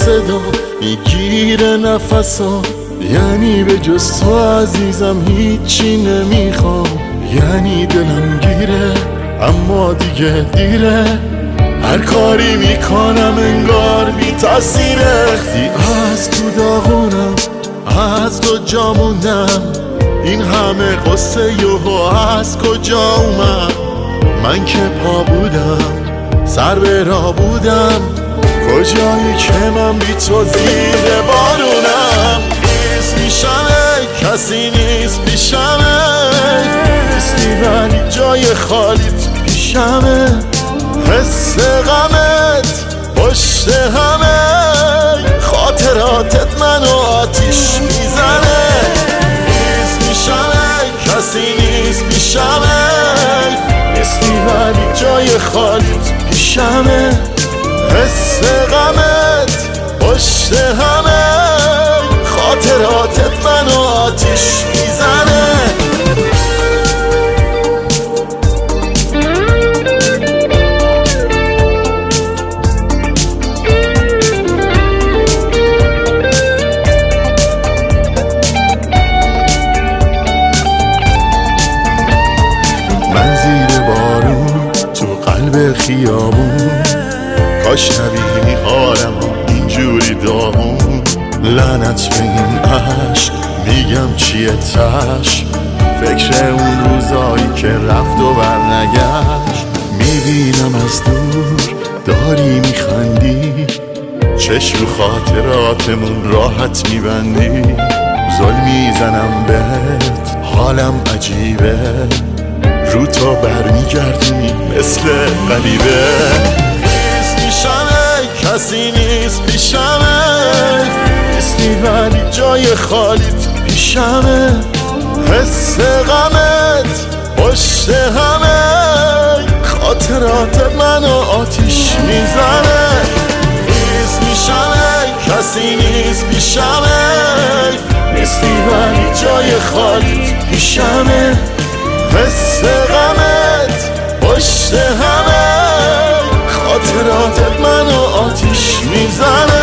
صدا میگیره نفسا، یعنی به جز تو عزیزم هیچی نمیخوام. یعنی دلم گیره اما دیگه دیره، هر کاری میکنم انگار بی تاثیره. وقتی از تو داغونم از کجا موندم، این همه قصه یهو از کجا اومد؟ من که پا بودم سر به راه بودم، کجایی که من بی تو زیر بارونم. نیست میشمه کسی نیست پیشمه، نیستی ولی جای خالیت پیشمه. حس غمت پشت همه خاطراتت منو آتیش میزنه. نیست میشمه کسی نیست پیشمه، نیستی ولی جای خالیت پیشمه. حس غمت پشت همه خاطراتت منو آتیش میزنه. من زیر بارون تو قلب خیابون، کاش نبینی حالم اینجوری داغون. لعنت به این عشق میگم چیه تش، فکر اون روزایی که رفت و برنگشت. میبینم از دور داری میخندی، چشم رو خاطراتمون راحت میبندی. ظلم میزنم بهت حالم عجیبه، رو تو برمیگردونی مثل غریبه. کسی نیست پیشمه، نیستی ولی جای خالیت پیشمه. حس غمت پشت همه خاطرات منو آتیش میزنه. نیست میشمه کسی نیست پیشمه، نیستی ولی جای خالیت پیشمه. حس غمت پشت همه خاطراتت منو آتیش میزنه.